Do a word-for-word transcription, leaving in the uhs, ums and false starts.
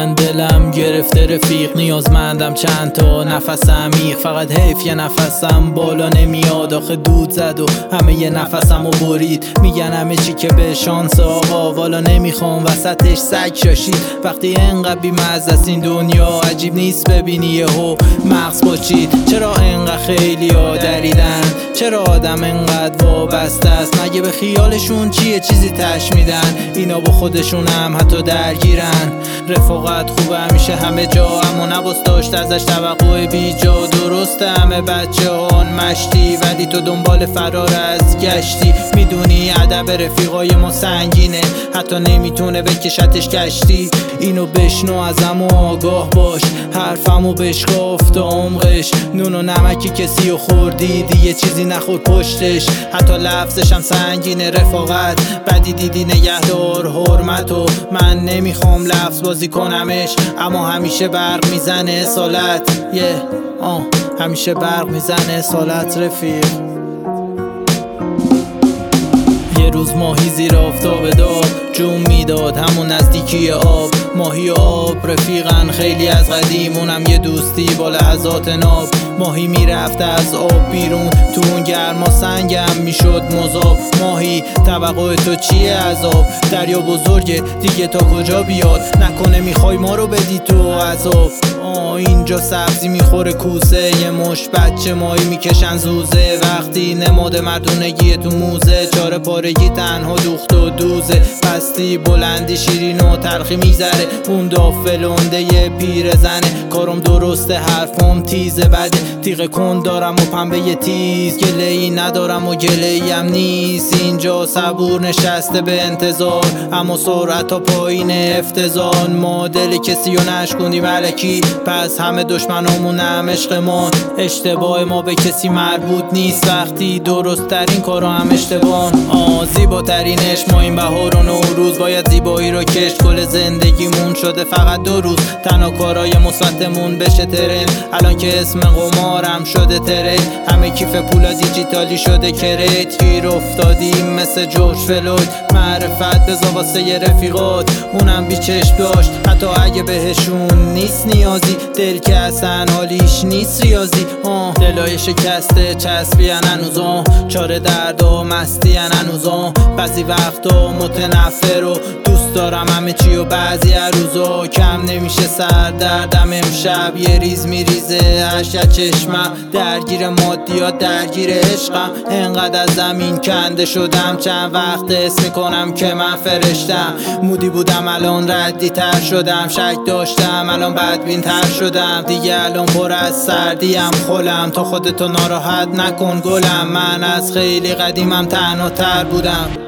من دلم گرفته رفیق، نیازمندم چند تا نفس عمیق. فقط حیف یه نفسم بالا نمیاد، آخه دود زد و همه یه نفسمو برید. میگن همه چی که به شانس آقا، والا نمیخوام وسطش سگ شاشید. وقتی انقدر بی‌مزه است این دنیا، عجیب نیست ببینی یهو مغز پاچید. چرا انقدر خیلی ها دریدن؟ چرا آدم انقدر وابسته است؟ مگه به خیالشون چیه چیزی تش میدن؟ اینا با خودشون هم حتی درگیرن. رفاقت خوبه همیشه همه جا، اما نباس داشت ازش توقع بیجا. درسته همه بچه هان مشتی، ولی تو دنبال فرار از گشتی. میدونی ادب رفیقای ما سنگینه، حتی نمیتونه بکشتش کشتی. اینو بشنو ازمو آگاه باش، حرفمو بشکاف تا عمقش. نون و نمکی کسی و خوردی دیگه چیزی نخور پشتش، حتی لفظش هم سنگینه. رفاقت بدی دیدی نگهدار حرمتو، من نمیخوام لفظ بازی کنمش، اما همیشه برق میزنه سالت. یه yeah. آه همیشه برق میزنه سالت رفیق. یه روز ماهی زیر آفتاب داب جون میداد، همون نزدیکی آب. ماهی و آب رفیقن خیلی از قدیم، اونم یه دوستی با لحظات ناب. ماهی میرفت از آب بیرون، تو اون گرما سنگم میشد مذاب. ماهی توقع تو چیه از آب؟ دریا بزرگه دیگه تا کجا بیاد؟ نکنه میخوای ما رو بدی تو عذاب؟ آه اینجا سبزی میخوره کوسه، یه مش بچه ماهی میکشن زوزه. وقتی نماد مردونگی تو موزه، چاره پارگی تنها دوخت و دوزه. پستی بلندی شیرین و تلخی میگذره، اون دافلونده یه پیر زنه. کارم درسته حرفم تیزه، بده تیغ کن دارم و پنبه تیز. گله ای ندارم و گله ای هم نیست، اینجا صبور نشسته به انتظار، اما سرعت ها پایین افتضان. ما دل کسی رو نشکندیم الکی، پس همه دشمنامون هم عشقمان. اشتباه ما به کسی مربوط نیست، وقتی درست ترین کارا هم اشتباه. آه زیباترینش ما این بهار و نوروز، باید زیبایی رو کشت. کل زندگیمون شده فقط دو روز، تنها کارای مثبتمون بشه ترند. الان که اسم قمارم شده ترید، همه کیف پولا دیجیتالی شده کرید. گیر افتادیم مثل جورج فلوید، معرفت بذار واسه یه رفیقات، اونم بی چشم داشت حتی اگه بهشون نیست نیازی. دل که اصلا حالیش نیست ریاضی، آه دلای شکسته چسبیان هنوزا، چاره دردا مستیان هنوزا. بعضی وقتا متنفر و دوست دارم همه چی و بعضی هر روزا کم نمیشه سر دردم. امشب یه ریز میریزه اشک چشمم، درگیر مادیات درگیر عشقم. انقدر از زمین کنده شدم، چند وقت اسم میکنم که من فرشتم. مودی بودم الان ردی تر شدم، شک داشتم الان بدبین تر شدم. دیگه الان پر از سردیم خلم، تا خودتو ناراحت نکن گلم. من از خیلی قدیمم تنها تر بودم.